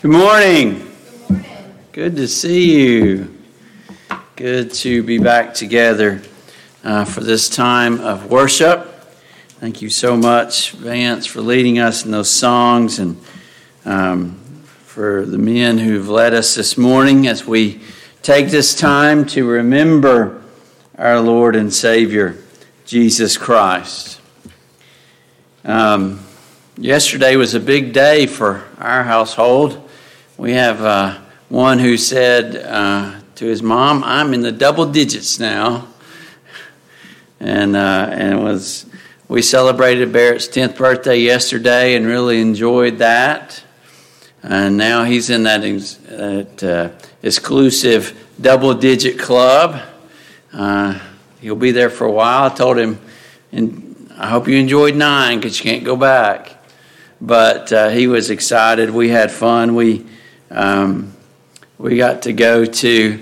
Good morning. Good morning. Good to see you. Good to be back together for this time of worship. Thank you so much, Vance, for leading us in those songs and for the men who've led us this morning as we take this time to remember our Lord and Savior, Jesus Christ. Yesterday was a big day for our household. We have one who said to his mom, "I'm in the double digits now," and we celebrated Barrett's 10th birthday yesterday and really enjoyed that. And now he's in that exclusive double digit club. He'll be there for a while. I told him, and I hope you enjoyed 9 because you can't go back. But he was excited. We had fun. We got to go to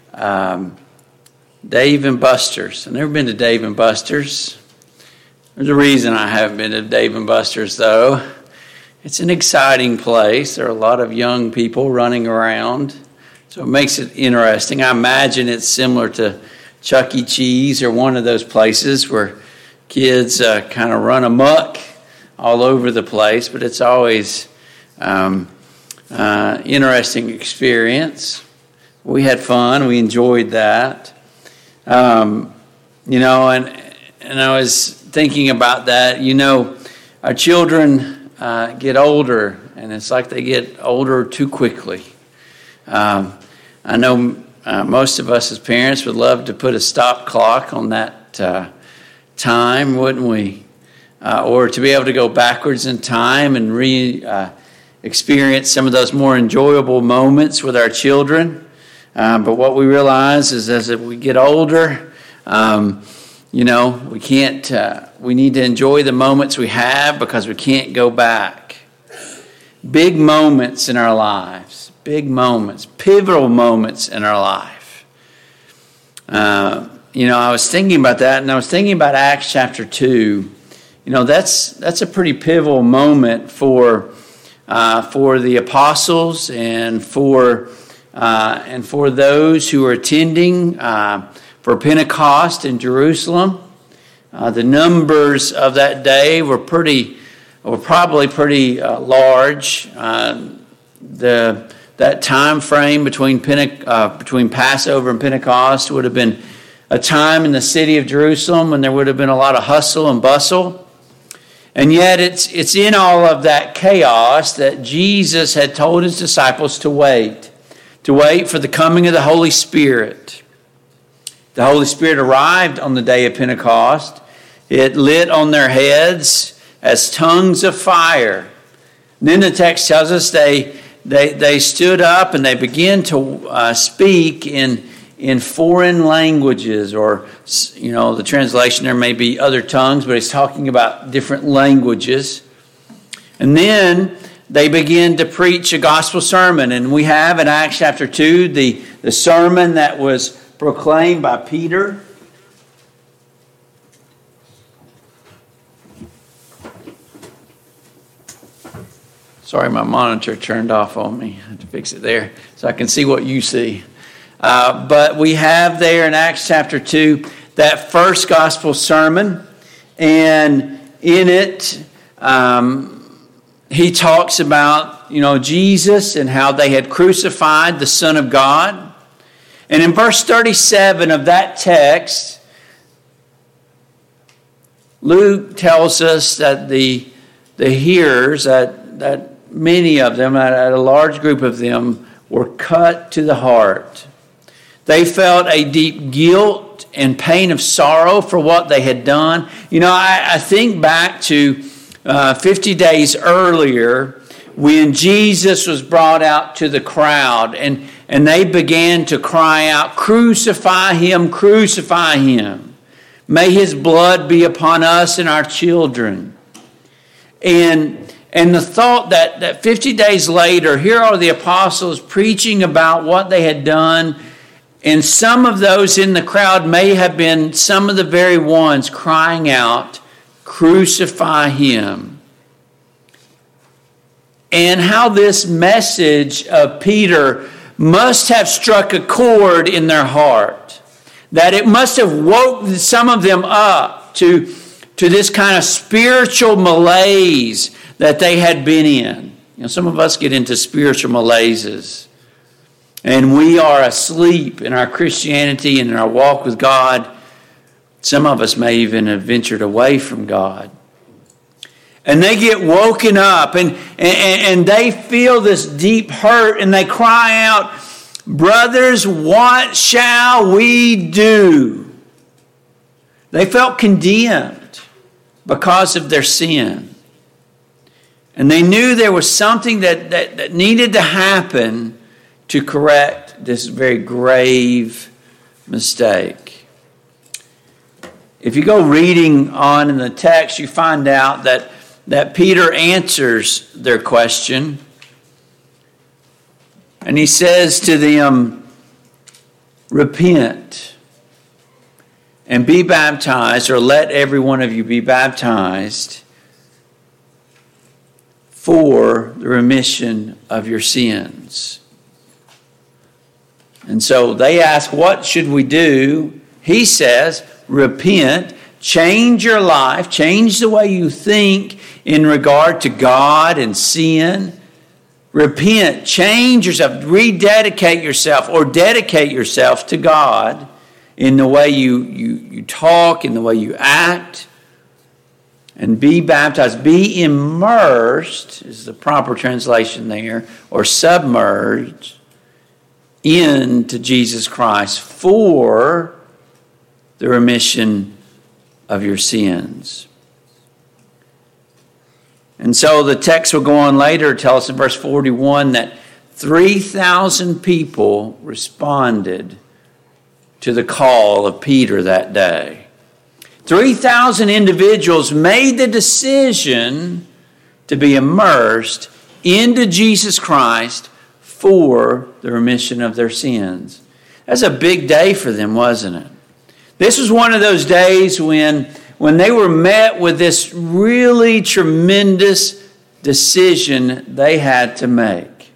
Dave and Buster's. I've never been to Dave and Buster's. There's a reason I haven't been to Dave and Buster's, though. It's an exciting place. There are a lot of young people running around, so it makes it interesting. I imagine it's similar to Chuck E. Cheese or one of those places where kids kind of run amok all over the place, but it's always interesting experience. We had fun. We enjoyed that. And I was thinking about that. Our children get older, and it's like they get older too quickly. I know most of us as parents would love to put a stop clock on that time, wouldn't we? Or to be able to go backwards in time and experience some of those more enjoyable moments with our children. But what we realize is as we get older, we can't. We need to enjoy the moments we have because we can't go back. Big moments in our lives, big moments, pivotal moments in our life. I was thinking about that, and I was thinking about Acts chapter 2. That's a pretty pivotal moment for the apostles and for those who are attending for Pentecost in Jerusalem. The numbers of that day were probably pretty large. That time frame between Passover and Pentecost would have been a time in the city of Jerusalem when there would have been a lot of hustle and bustle. And yet it's in all of that chaos that Jesus had told his disciples to wait for the coming of the Holy Spirit. The Holy Spirit arrived on the day of Pentecost. It lit on their heads as tongues of fire. And then the text tells us they stood up and they began to speak in foreign languages, or the translation there may be other tongues, but it's talking about different languages. And then they begin to preach a gospel sermon, and we have in Acts chapter 2 the sermon that was proclaimed by Peter. Sorry, my monitor turned off on me. I had to fix it there so I can see what you see. But we have there in Acts chapter 2 that first gospel sermon, and in it he talks about Jesus and how they had crucified the Son of God. And in verse 37 of that text, Luke tells us that the hearers, that many of them, a large group of them, were cut to the heart. They felt a deep guilt and pain of sorrow for what they had done. I think back to 50 days earlier when Jesus was brought out to the crowd and they began to cry out, "Crucify him, crucify him. May his blood be upon us and our children." And the thought that 50 days later, here are the apostles preaching about what they had done. And some of those in the crowd may have been some of the very ones crying out, "Crucify him." and how this message of Peter must have struck a chord in their heart. That it must have woke some of them up to this kind of spiritual malaise that they had been in. Some of us get into spiritual malaises, and we are asleep in our Christianity and in our walk with God. Some of us may even have ventured away from God. And they get woken up and they feel this deep hurt, and they cry out, "Brothers, what shall we do?" They felt condemned because of their sin. And they knew there was something that needed to happen to correct this very grave mistake. If you go reading on in the text, you find out that Peter answers their question. And he says to them, "Repent and be baptized," or "let every one of you be baptized for the remission of your sins." And so they ask, what should we do? He says, repent, change your life, change the way you think in regard to God and sin. Repent, change yourself, rededicate yourself, or dedicate yourself to God in the way you talk, in the way you act. And be baptized, be immersed, is the proper translation there, or submerged into Jesus Christ for the remission of your sins. And so the text will go on later, tell us in verse 41 that 3,000 people responded to the call of Peter that day. 3,000 individuals made the decision to be immersed into Jesus Christ for the remission of their sins. That's a big day for them, wasn't it? This was one of those days when they were met with this really tremendous decision they had to make.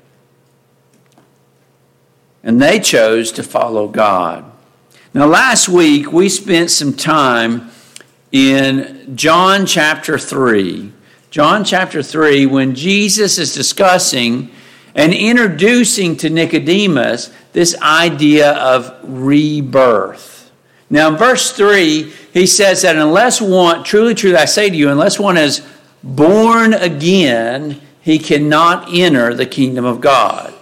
And they chose to follow God. Now, last week we spent some time in John chapter 3. John chapter 3, when Jesus is discussing and introducing to Nicodemus this idea of rebirth. Now, in verse 3, he says that unless one, truly, truly, I say to you, unless one is born again, he cannot enter the kingdom of God.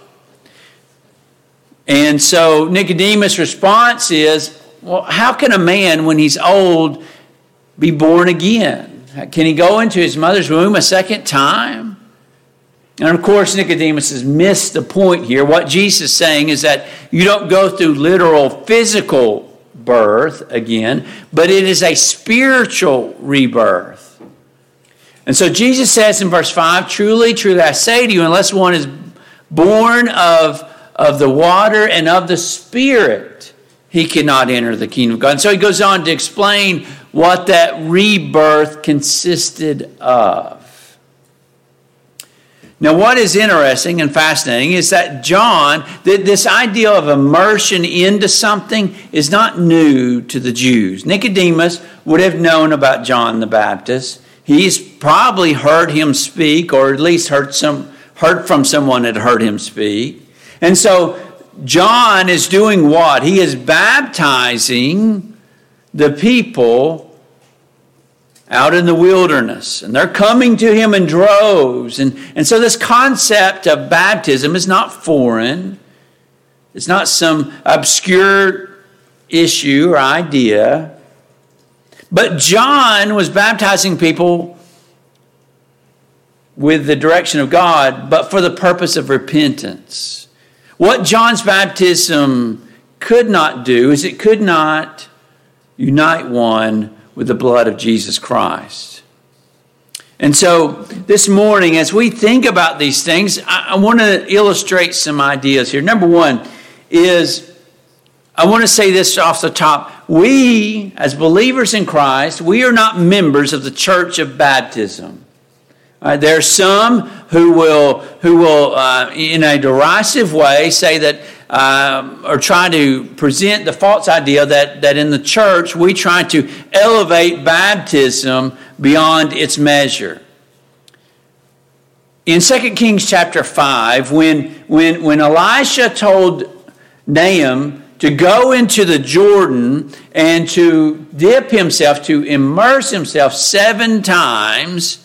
And so Nicodemus' response is, well, how can a man, when he's old, be born again? Can he go into his mother's womb a second time? And of course, Nicodemus has missed the point here. What Jesus is saying is that you don't go through literal physical birth again, but it is a spiritual rebirth. And so Jesus says in verse 5, truly, truly, I say to you, unless one is born of the water and of the Spirit, he cannot enter the kingdom of God. And so he goes on to explain what that rebirth consisted of. Now, what is interesting and fascinating is that John, this idea of immersion into something is not new to the Jews. Nicodemus would have known about John the Baptist. He's probably heard him speak, or at least heard from someone that heard him speak. And so John is doing what? He is baptizing the people out in the wilderness, and they're coming to him in droves. And so this concept of baptism is not foreign. It's not some obscure issue or idea. But John was baptizing people with the direction of God, but for the purpose of repentance. What John's baptism could not do is it could not unite one with the blood of Jesus Christ. And so this morning, as we think about these things, I want to illustrate some ideas here. Number one is, I want to say this off the top. We, as believers in Christ, we are not members of the church of baptism. There are some who will in a derisive way say that, or try to present the false idea that in the church we try to elevate baptism beyond its measure. In 2 Kings chapter 5, when Elisha told Nahum to go into the Jordan and to dip himself, to immerse himself 7 times,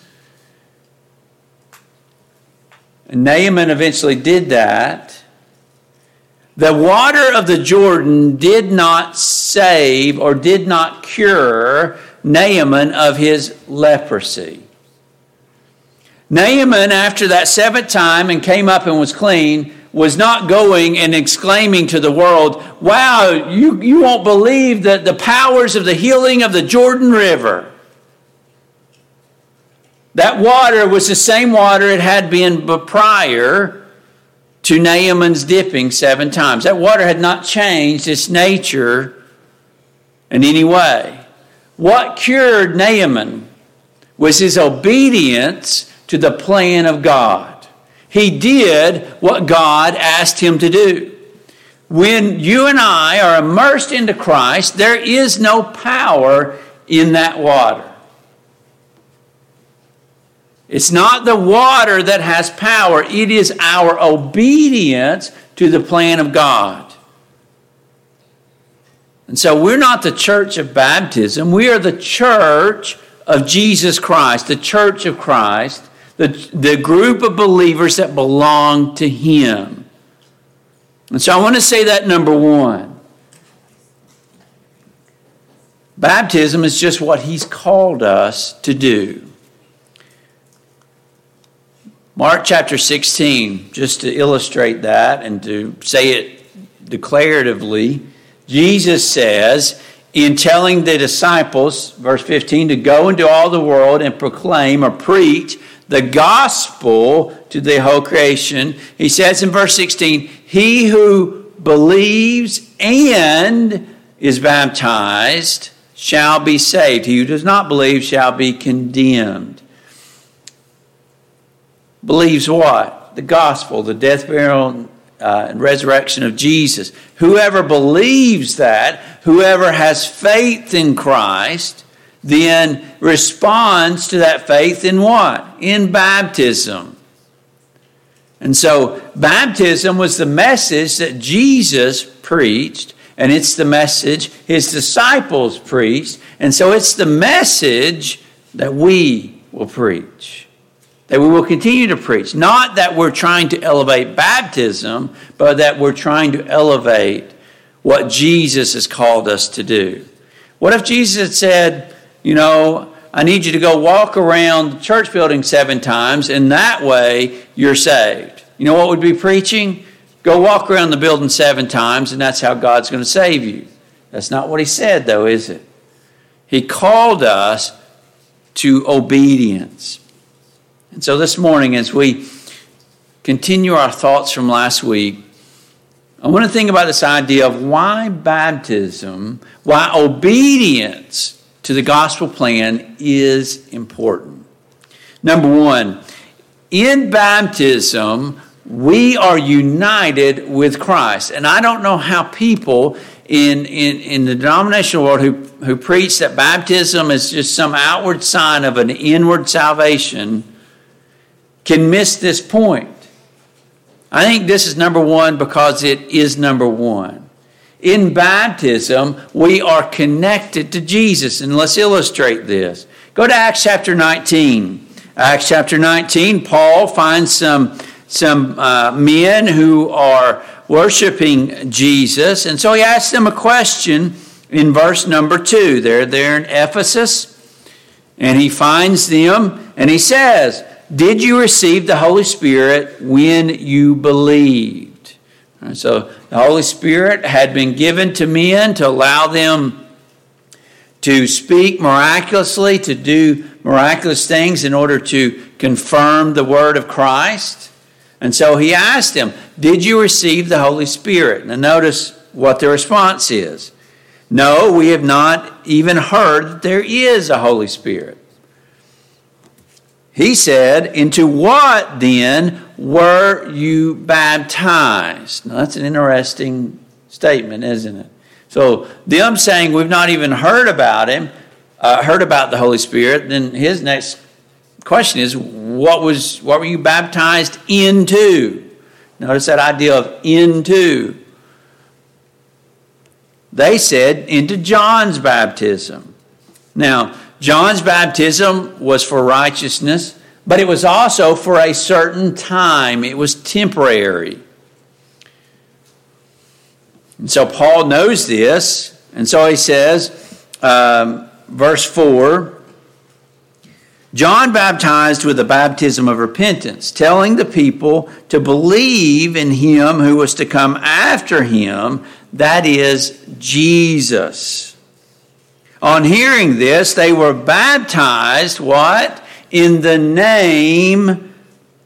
and Naaman eventually did that, the water of the Jordan did not save or did not cure Naaman of his leprosy. Naaman, after that 7th time and came up and was clean, was not going and exclaiming to the world, wow, you won't believe the powers of the healing of the Jordan River. That water was the same water it had been prior to Naaman's dipping 7 times. That water had not changed its nature in any way. What cured Naaman was his obedience to the plan of God. He did what God asked him to do. When you and I are immersed into Christ, there is no power in that water. It's not the water that has power. It is our obedience to the plan of God. And so we're not the church of baptism. We are the church of Jesus Christ, the church of Christ, the group of believers that belong to Him. And so I want to say that number 1. Baptism is just what He's called us to do. Mark chapter 16, just to illustrate that and to say it declaratively, Jesus says, in telling the disciples, verse 15, to go into all the world and proclaim or preach the gospel to the whole creation, he says in verse 16, he who believes and is baptized shall be saved. He who does not believe shall be condemned. Believes what? The gospel, the death, burial, and resurrection of Jesus. Whoever believes that, whoever has faith in Christ, then responds to that faith in what? In baptism. And so baptism was the message that Jesus preached, and it's the message His disciples preached, and so it's the message that we will preach. That we will continue to preach. Not that we're trying to elevate baptism, but that we're trying to elevate what Jesus has called us to do. What if Jesus had said, I need you to go walk around the church building 7 times, and that way you're saved. You know what we'd be preaching? Go walk around the building 7 times, and that's how God's going to save you. That's not what He said, though, is it? He called us to obedience. And so this morning, as we continue our thoughts from last week, I want to think about this idea of why baptism, why obedience to the gospel plan is important. Number 1, in baptism, we are united with Christ. And I don't know how people in the denominational world who preach that baptism is just some outward sign of an inward salvation can miss this point. I think this is number 1 because it is number 1. In baptism, we are connected to Jesus. And let's illustrate this. Go to Acts chapter 19. Acts chapter 19, Paul finds some men who are worshiping Jesus. And so he asks them a question in verse number 2. They're there in Ephesus. And he finds them and he says, did you receive the Holy Spirit when you believed? And so the Holy Spirit had been given to men to allow them to speak miraculously, to do miraculous things in order to confirm the word of Christ. And so he asked them, did you receive the Holy Spirit? Now notice what the response is. No, we have not even heard that there is a Holy Spirit. he said, into what then were you baptized? Now that's an interesting statement, isn't it? So them saying we've not even heard about him, heard about the Holy Spirit, then his next question is, what were you baptized into? Notice that idea of into. They said into John's baptism. Now, John's baptism was for righteousness, but it was also for a certain time. It was temporary. And so Paul knows this, and so he says, verse 4, John baptized with the baptism of repentance, telling the people to believe in him who was to come after him, that is, Jesus. On hearing this, they were baptized, what? In the name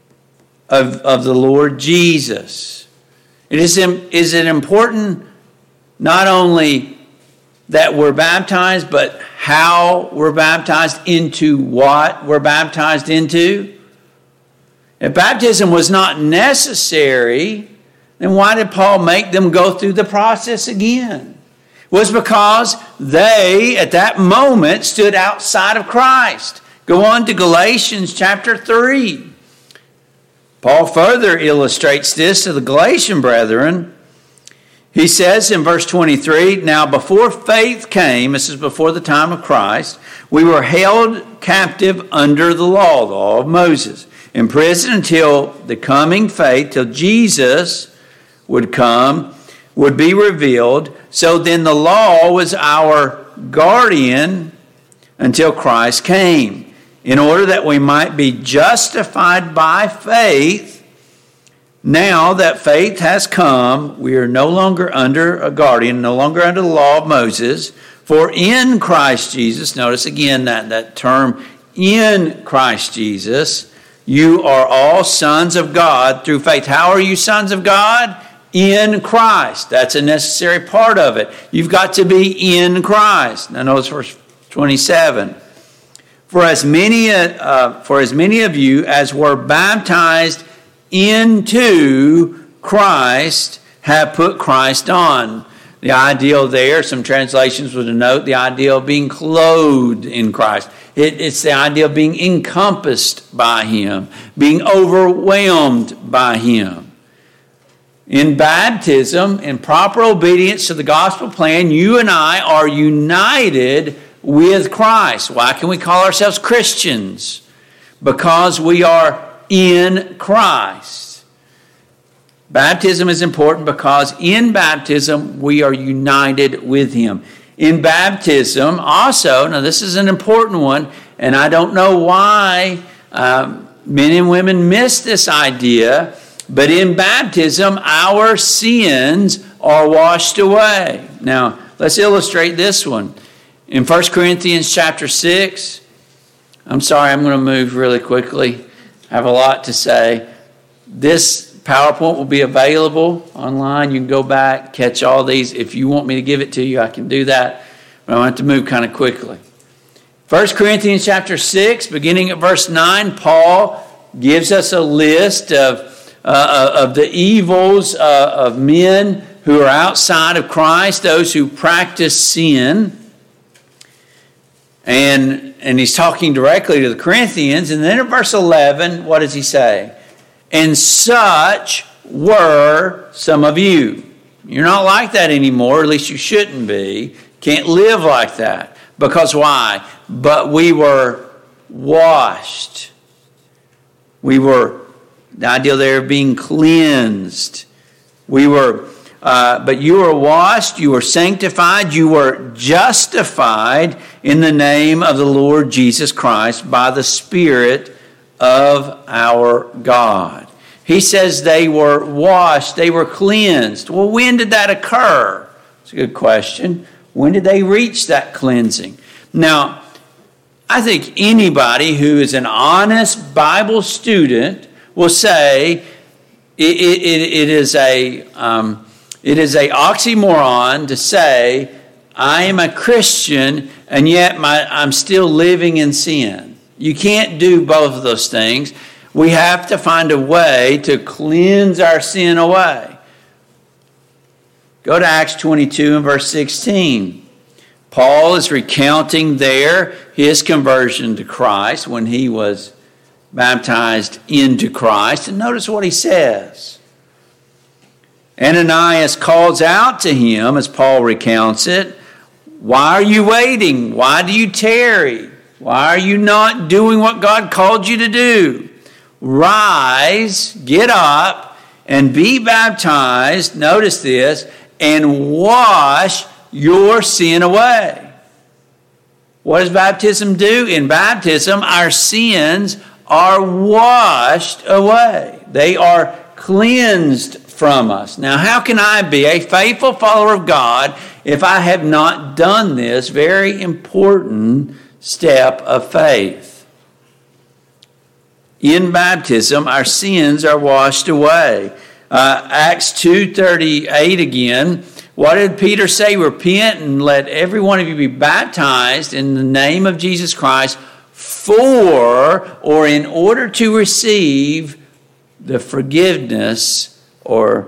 of the Lord Jesus. Is it important not only that we're baptized, but how we're baptized, into what we're baptized into? If baptism was not necessary, then why did Paul make them go through the process again? It was because they, at that moment, stood outside of Christ. Go on to Galatians chapter 3. Paul further illustrates this to the Galatian brethren. He says in verse 23, now before faith came, this is before the time of Christ, we were held captive under the law of Moses, in prison until the coming faith, till Jesus would come, would be revealed. So then the law was our guardian until Christ came, in order that we might be justified by faith. Now that faith has come, we are no longer under a guardian, no longer under the law of Moses. For in Christ Jesus, notice again that term, in Christ Jesus, you are all sons of God through faith. How are you sons of God? In Christ. That's a necessary part of it. You've got to be in Christ. Now notice verse 27. For as many of you as were baptized into Christ have put Christ on. The ideal there, some translations would denote the idea of being clothed in Christ. It's the idea of being encompassed by him, being overwhelmed by him. In baptism, in proper obedience to the gospel plan, you and I are united with Christ. Why can we call ourselves Christians? Because we are in Christ. Baptism is important because in baptism we are united with him. In baptism also, now this is an important one, and I don't know why men and women miss this idea, but in baptism our sins are washed away. Now let's illustrate this one. In 1 Corinthians chapter 6, I'm sorry, I'm going to move really quickly. I have a lot to say. This PowerPoint will be available online. You can go back, catch all these. If you want me to give it to you, I can do that. But I want to move kind of quickly. 1 Corinthians chapter 6, beginning at verse 9, Paul gives us a list of the evils of men who are outside of Christ, those who practice sin. And he's talking directly to the Corinthians. And then in verse 11, what does he say? And such were some of you. You're not like that anymore, at least you shouldn't be. Can't live like that. Because why? But we were washed. We were, the idea there of being cleansed. But you were washed, you were sanctified, you were justified in the name of the Lord Jesus Christ by the Spirit of our God. He says they were washed, they were cleansed. Well, when did that occur? It's a good question. When did they reach that cleansing? Now, I think anybody who is an honest Bible student will say it is a oxymoron to say I am a Christian and yet I'm still living in sin. You can't do both of those things. We have to find a way to cleanse our sin away. Go to Acts 22 and verse 16. Paul is recounting there his conversion to Christ when he was baptized into Christ. And notice what he says. Ananias calls out to him, as Paul recounts it, "Why are you waiting? Why do you tarry? Why are you not doing what God called you to do? Rise, get up, and be baptized," notice this, "and wash your sin away." What does baptism do? In baptism, our sins are washed away. They are cleansed from us. Now, how can I be a faithful follower of God if I have not done this very important step of faith? In baptism, our sins are washed away. Acts 2:38 again. What did Peter say? "Repent and let every one of you be baptized in the name of Jesus Christ for," or in order to receive, "the forgiveness or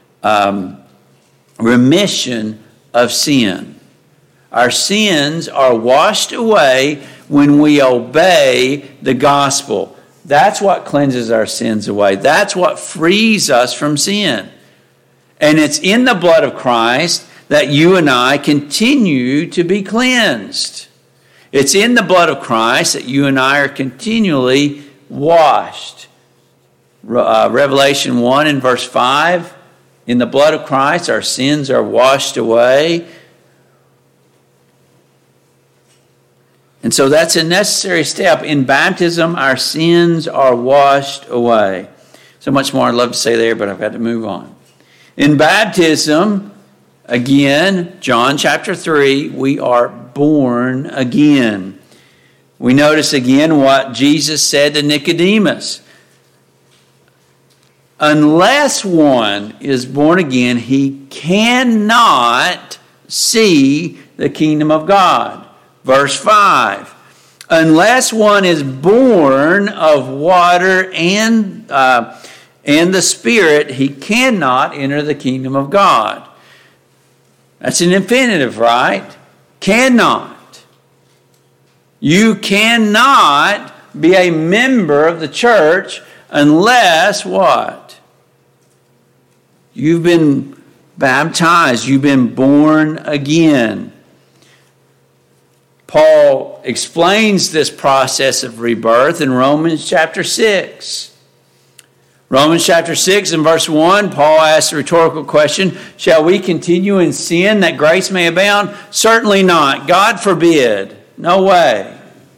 remission of sin." Our sins are washed away when we obey the gospel. That's what cleanses our sins away. That's what frees us from sin. And it's in the blood of Christ that you and I continue to be cleansed. It's in the blood of Christ that you and I are continually washed. Revelation 1 and verse 5, in the blood of Christ our sins are washed away. And so that's a necessary step. In baptism, our sins are washed away. So much more I'd love to say there, but I've got to move on. In baptism, again, John chapter 3, we are born again. We notice again what Jesus said to Nicodemus. Unless one is born again, he cannot see the kingdom of God. Verse 5, unless one is born of water and the Spirit, he cannot enter the kingdom of God. That's an infinitive, right? Cannot. You cannot be a member of the church unless what? You've been baptized. You've been born again. Paul explains this process of rebirth in Romans chapter 6. Romans chapter 6 and verse 1, Paul asks a rhetorical question, shall we continue in sin that grace may abound? Certainly not. God forbid. No way.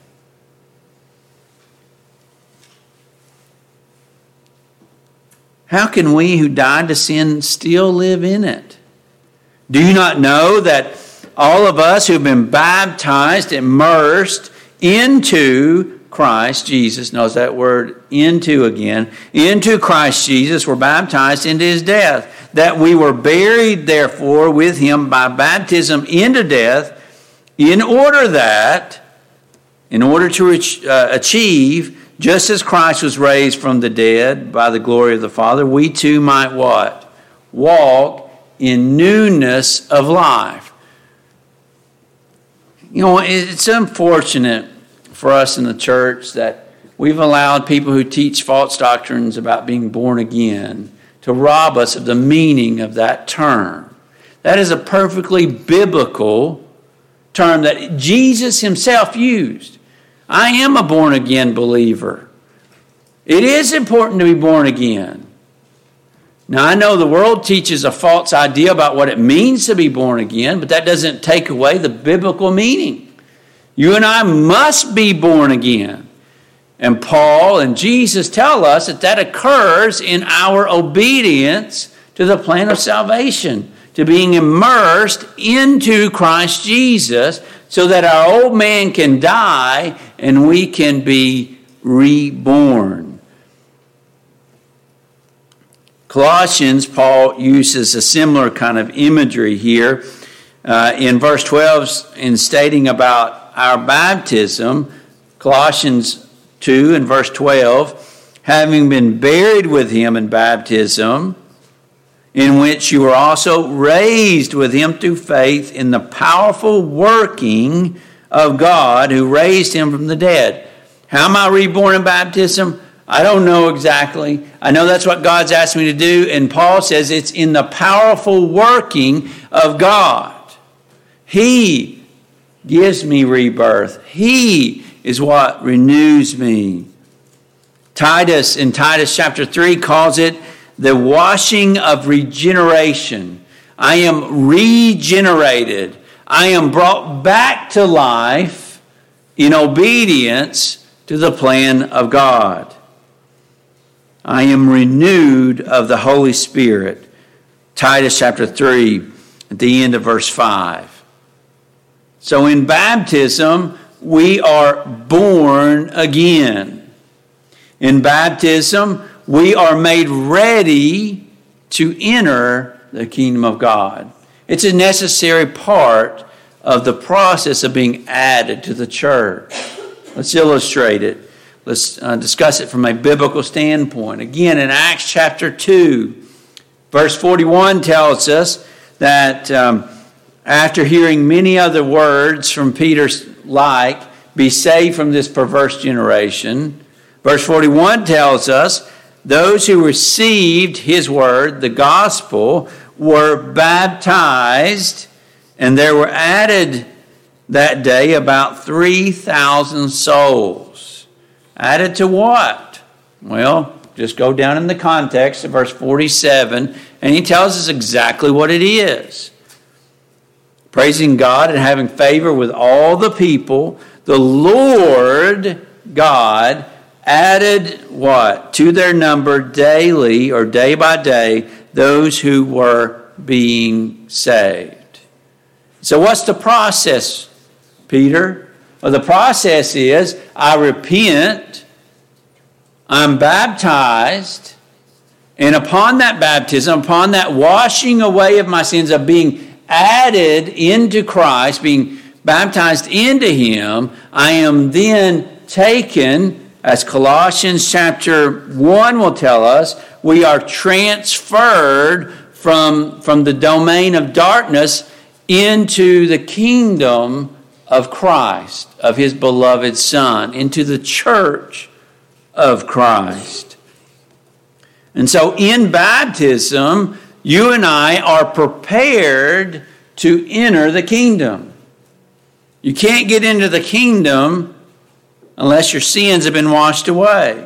How can we who died to sin still live in it? Do you not know that all of us who've been baptized, immersed into Christ Jesus, notice that word into again, into Christ Jesus, were baptized into his death, that we were buried therefore with him by baptism into death, in order to achieve, just as Christ was raised from the dead by the glory of the Father, we too might what? Walk in newness of life. You know, it's unfortunate for us in the church that we've allowed people who teach false doctrines about being born again to rob us of the meaning of that term. That is a perfectly biblical term that Jesus himself used. I am a born again believer. It is important to be born again. Now, I know the world teaches a false idea about what it means to be born again, but that doesn't take away the biblical meaning. You and I must be born again. And Paul and Jesus tell us that that occurs in our obedience to the plan of salvation, to being immersed into Christ Jesus so that our old man can die and we can be reborn. Colossians, Paul uses a similar kind of imagery here. In verse 12, in stating about our baptism, Colossians 2 and verse 12, having been buried with him in baptism, in which you were also raised with him through faith in the powerful working of God who raised him from the dead. How am I reborn in baptism? I don't know exactly. I know that's what God's asked me to do, and Paul says it's in the powerful working of God. He gives me rebirth. He is what renews me. Titus, in Titus chapter 3, calls it the washing of regeneration. I am regenerated. I am brought back to life in obedience to the plan of God. I am renewed of the Holy Spirit. Titus chapter 3, at the end of verse 5. So in baptism, we are born again. In baptism, we are made ready to enter the kingdom of God. It's a necessary part of the process of being added to the church. Let's illustrate it. Let's discuss it from a biblical standpoint. Again, in Acts chapter 2, verse 41 tells us that after hearing many other words from Peter's like, be saved from this perverse generation. Verse 41 tells us those who received his word, the gospel, were baptized, and there were added that day about 3,000 souls. Added to what? Well, just go down in the context of verse 47, and he tells us exactly what it is. Praising God and having favor with all the people, the Lord God added what? To their number daily or day by day, those who were being saved. So what's the process, Peter? Well, the process is I repent, I'm baptized, and upon that baptism, upon that washing away of my sins, of being added into Christ, being baptized into him, I am then taken, as Colossians chapter 1 will tell us, we are transferred from the domain of darkness into the kingdom of Christ, of his beloved Son, into the church of Christ. And so in baptism, you and I are prepared to enter the kingdom. You can't get into the kingdom unless your sins have been washed away.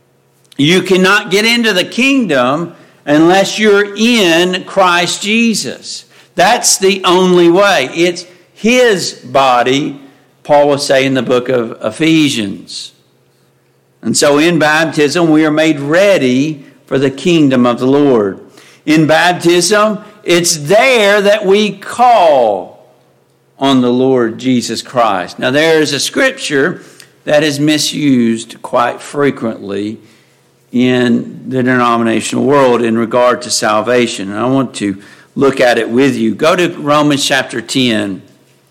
You cannot get into the kingdom unless you're in Christ Jesus. That's the only way. It's his body, Paul will say in the book of Ephesians. And so in baptism, we are made ready for the kingdom of the Lord. In baptism, it's there that we call on the Lord Jesus Christ. Now, there is a scripture that is misused quite frequently in the denominational world in regard to salvation. And I want to look at it with you. Go to Romans chapter 10.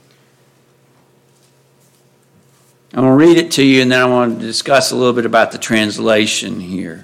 I'm going to read it to you, and then I want to discuss a little bit about the translation here.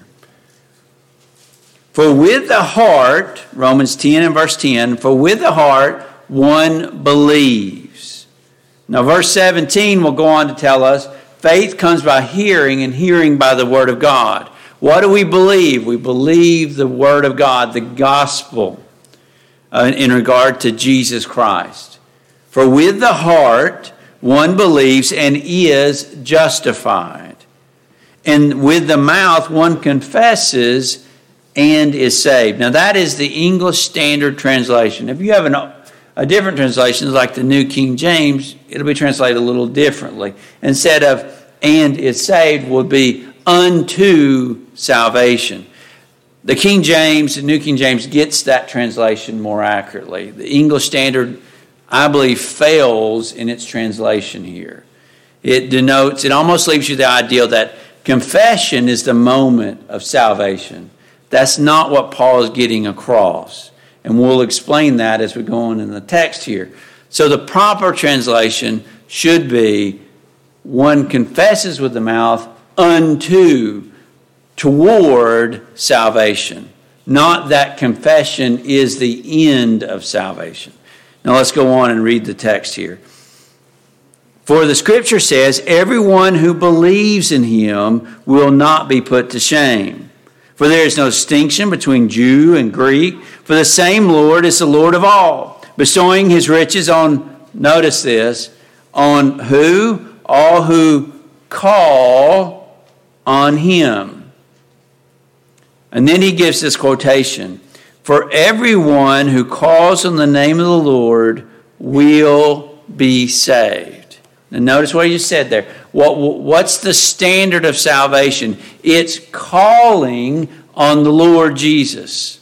For with the heart, Romans 10 and verse 10, for with the heart one believes. Now verse 17 will go on to tell us, faith comes by hearing, and hearing by the word of God. What do we believe? We believe the word of God, the gospel, in regard to Jesus Christ. For with the heart one believes and is justified. And with the mouth one confesses and is saved. Now that is the English Standard Translation. If you have a different translation, like the New King James, it'll be translated a little differently. Instead of and is saved would be unto salvation. The King James, the New King James, gets that translation more accurately. The English Standard, I believe, fails in its translation here. It almost leaves you the idea that confession is the moment of salvation. That's not what Paul is getting across. And we'll explain that as we go on in the text here. So the proper translation should be, one confesses with the mouth unto, toward salvation. Not that confession is the end of salvation. Now let's go on and read the text here. For the scripture says, everyone who believes in him will not be put to shame. For there is no distinction between Jew and Greek, for the same Lord is the Lord of all, bestowing his riches on, notice this, on who? All who call on him. And then he gives this quotation, for everyone who calls on the name of the Lord will be saved. And notice what he just said there. What's the standard of salvation? It's calling on the Lord Jesus.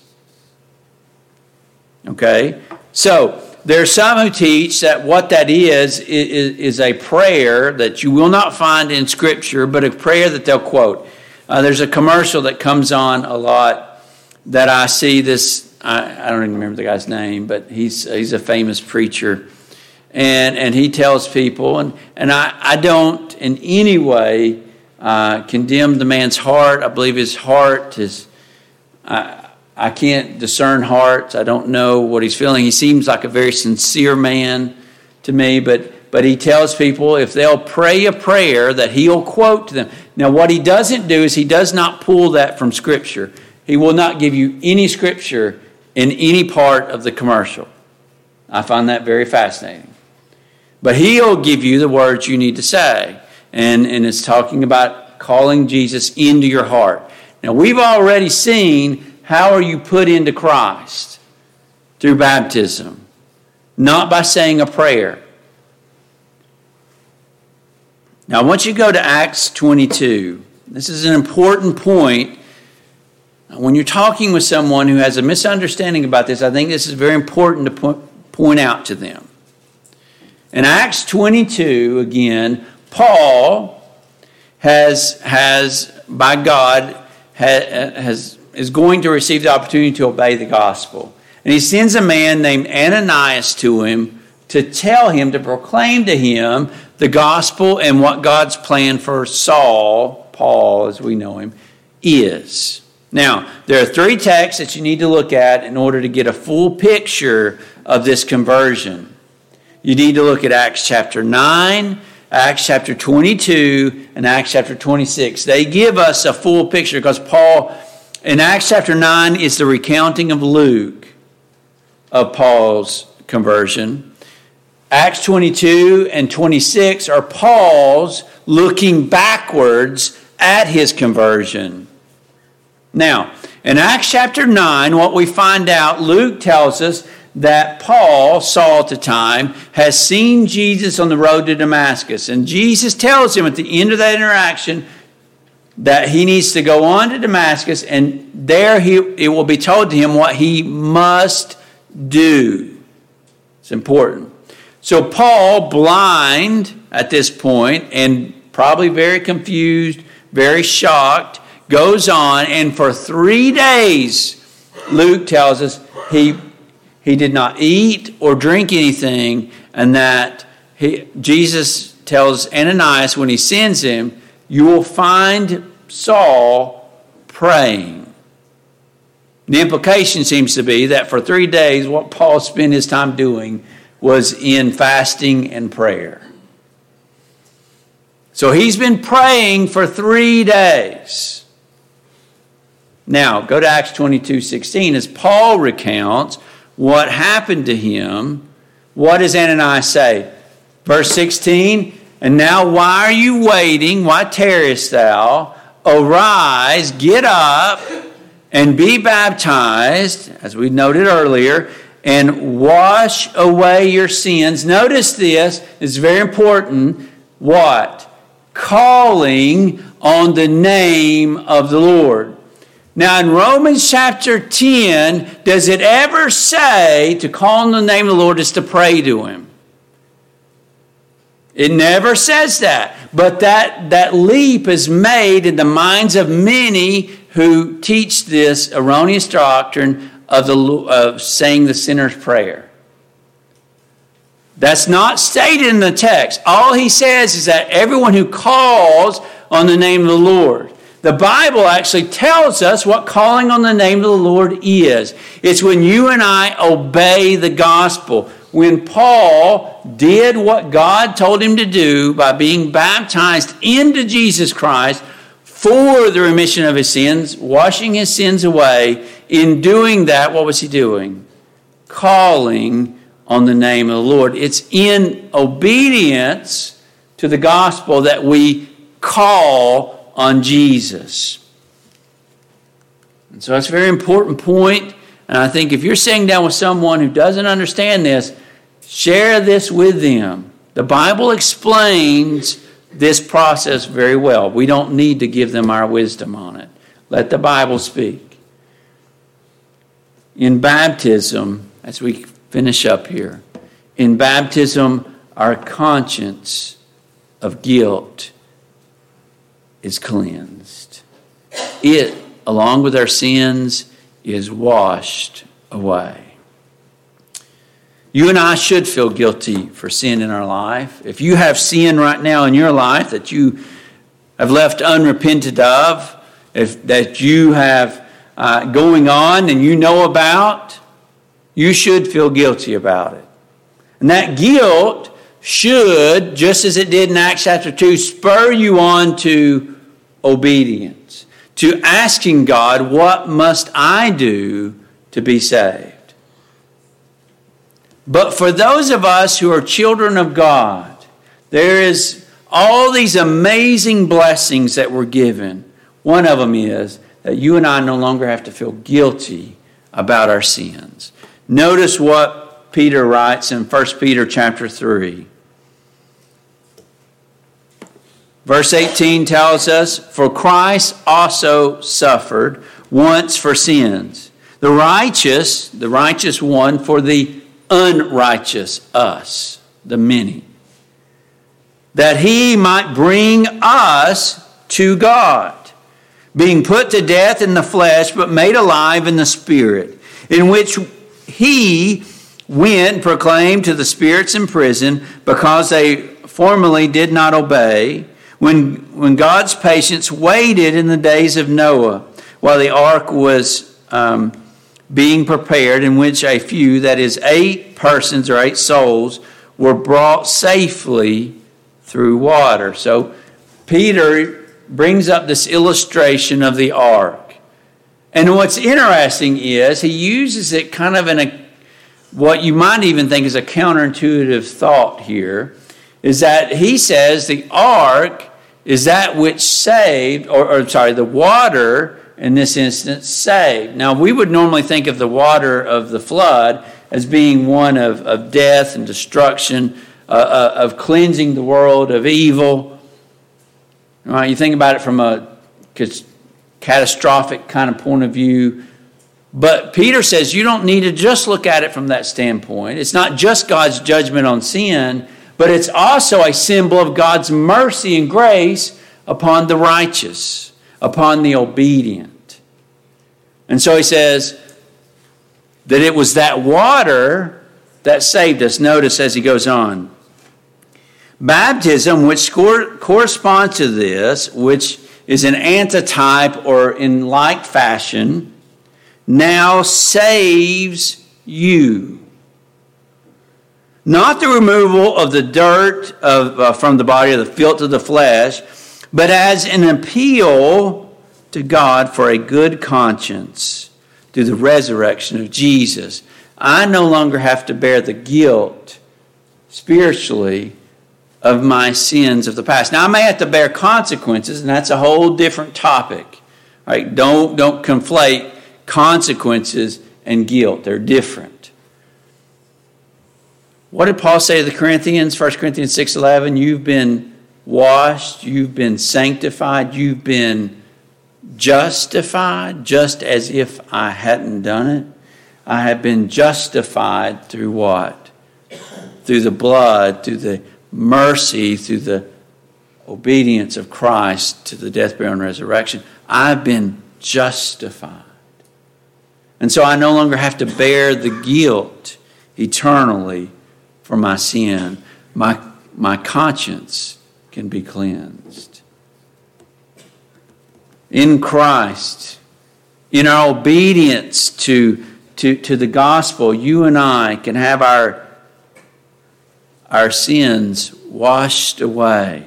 Okay? So, there are some who teach that what that is a prayer that you will not find in Scripture, but a prayer that they'll quote. There's a commercial that comes on a lot that I see this, I don't even remember the guy's name, but he's a famous preacher. And he tells people, and I don't in any way condemn the man's heart. I believe his heart is, I can't discern hearts. I don't know what he's feeling. He seems like a very sincere man to me, but he tells people if they'll pray a prayer that he'll quote to them. Now what he doesn't do is he does not pull that from Scripture. He will not give you any Scripture in any part of the commercial. I find that very fascinating. But he'll give you the words you need to say. And it's talking about calling Jesus into your heart. Now, we've already seen how are you put into Christ? Through baptism. Not by saying a prayer. Now, I want you to go to Acts 22. This is an important point. When you're talking with someone who has a misunderstanding about this, I think this is very important to point out to them. In Acts 22, again, Paul has by God, is going to receive the opportunity to obey the gospel. And he sends a man named Ananias to him to tell him, to proclaim to him the gospel and what God's plan for Saul, Paul as we know him, is. Now, there are 3 texts that you need to look at in order to get a full picture of this conversion. You need to look at Acts chapter 9, Acts chapter 22, and Acts chapter 26. They give us a full picture because Paul, in Acts chapter 9, is the recounting of Luke of Paul's conversion. Acts 22 and 26 are Paul's looking backwards at his conversion. Now, in Acts chapter 9, what we find out, Luke tells us that Paul, Saul at the time, has seen Jesus on the road to Damascus. And Jesus tells him at the end of that interaction that he needs to go on to Damascus, and there it will be told to him what he must do. It's important. So Paul, blind at this point, and probably very confused, very shocked, goes on, and for 3 days, Luke tells us, he did not eat or drink anything, and that Jesus tells Ananias when he sends him, you will find Saul praying. The implication seems to be that for 3 days, what Paul spent his time doing was in fasting and prayer. So he's been praying for 3 days. Now, go to Acts 22:16. As Paul recounts what happened to him, what does Ananias say? Verse 16, and now why are you waiting? Why tarriest thou? Arise, get up, and be baptized, as we noted earlier, and wash away your sins. Notice this, it's very important. What? Calling on the name of the Lord. Now in Romans chapter 10, does it ever say to call on the name of the Lord is to pray to Him? It never says that. But that leap is made in the minds of many who teach this erroneous doctrine of saying the sinner's prayer. That's not stated in the text. All he says is that everyone who calls on the name of the Lord. The Bible actually tells us what calling on the name of the Lord is. It's when you and I obey the gospel. When Paul did what God told him to do by being baptized into Jesus Christ for the remission of his sins, washing his sins away, in doing that, what was he doing? Calling on the name of the Lord. It's in obedience to the gospel that we call on Jesus. And so that's a very important point. And I think if you're sitting down with someone who doesn't understand this, share this with them. The Bible explains this process very well. We don't need to give them our wisdom on it. Let the Bible speak. In baptism, as we finish up here, in baptism, our conscience of guilt is cleansed. It, along with our sins, is washed away. You and I should feel guilty for sin in our life. If you have sin right now in your life that you have left unrepented of, that you have going on and you know about, you should feel guilty about it. And that guilt should, just as it did in Acts chapter 2, spur you on to obedience, to asking God, what must I do to be saved? But for those of us who are children of God, there is all these amazing blessings that we're given. One of them is that you and I no longer have to feel guilty about our sins. Notice what Peter writes in 1 Peter chapter 3. Verse 18 tells us, for Christ also suffered once for sins. The righteous one for the unrighteous, us, the many. That he might bring us to God, being put to death in the flesh, but made alive in the spirit, in which he went and proclaimed to the spirits in prison, because they formerly did not obey, when God's patience waited in the days of Noah, while the ark was being prepared, in which a few, that is 8 persons or 8 souls, were brought safely through water. So Peter brings up this illustration of the ark. And what's interesting is he uses it kind of in a, what you might even think is a counterintuitive thought here, is that he says the ark is that which saved, the water in this instance saved. Now, we would normally think of the water of the flood as being one of death and destruction, of cleansing the world of evil. Right? You think about it from a catastrophic kind of point of view. But Peter says you don't need to just look at it from that standpoint. It's not just God's judgment on sin, but it's also a symbol of God's mercy and grace upon the righteous, upon the obedient. And so he says that it was that water that saved us. Notice as he goes on. Baptism, which corresponds to this, which is an antitype or in like fashion, now saves you. Not the removal of the dirt from the body, or the filth of the flesh, but as an appeal to God for a good conscience through the resurrection of Jesus. I no longer have to bear the guilt spiritually of my sins of the past. Now, I may have to bear consequences, and that's a whole different topic. Right? Don't conflate consequences and guilt. They're different. What did Paul say to the Corinthians? 1 Corinthians 6:11, you've been washed, you've been sanctified, you've been justified, just as if I hadn't done it. I have been justified through what? Through the blood, through the mercy, through the obedience of Christ to the death, burial, and resurrection. I've been justified. And so I no longer have to bear the guilt eternally for my sin. My conscience can be cleansed. in Christ, in our obedience to the gospel, you and I can have our sins washed away.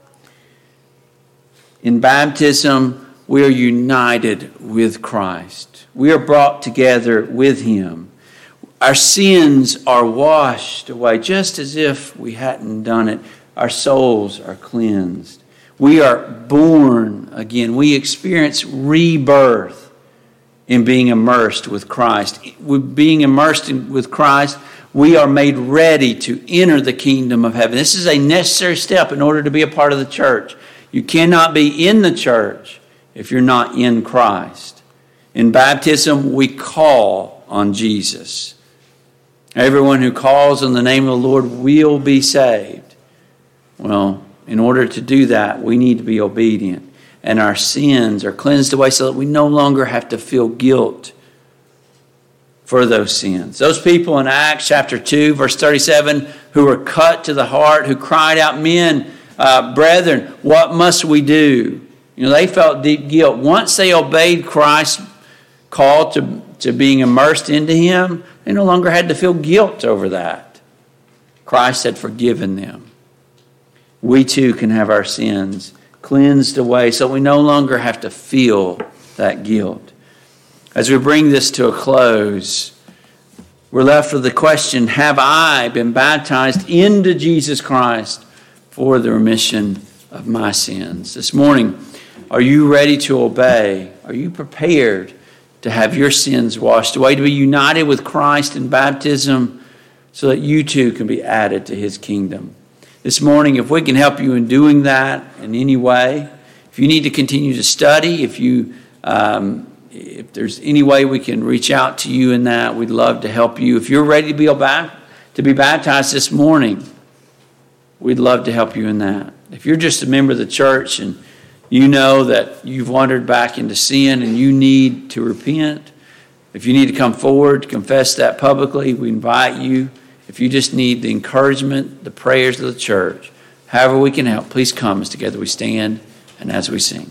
In baptism, we are united with Christ. We are brought together with Him. Our sins are washed away, just as if we hadn't done it. Our souls are cleansed. We are born again. We experience rebirth in being immersed with Christ. With being immersed with Christ, we are made ready to enter the kingdom of heaven. This is a necessary step in order to be a part of the church. You cannot be in the church if you're not in Christ. In baptism, we call on Jesus. Everyone who calls on the name of the Lord will be saved. Well, in order to do that, we need to be obedient. And our sins are cleansed away so that we no longer have to feel guilt for those sins. Those people in Acts chapter 2, verse 37, who were cut to the heart, who cried out, "Men, brethren, what must we do?" They felt deep guilt. Once they obeyed Christ's call to being immersed into Him, they no longer had to feel guilt over that. Christ had forgiven them. We too can have our sins cleansed away so we no longer have to feel that guilt. As we bring this to a close, we're left with the question, have I been baptized into Jesus Christ for the remission of my sins? This morning, are you ready to obey? Are you prepared to have your sins washed away, to be united with Christ in baptism so that you too can be added to His kingdom? This morning, if we can help you in doing that in any way, if you need to continue to study, if there's any way we can reach out to you in that, we'd love to help you. If you're ready to be baptized this morning, we'd love to help you in that. If you're just a member of the church and you know that you've wandered back into sin and you need to repent, if you need to come forward to confess that publicly, we invite you. If you just need the encouragement, the prayers of the church, however we can help, please come as together we stand and as we sing.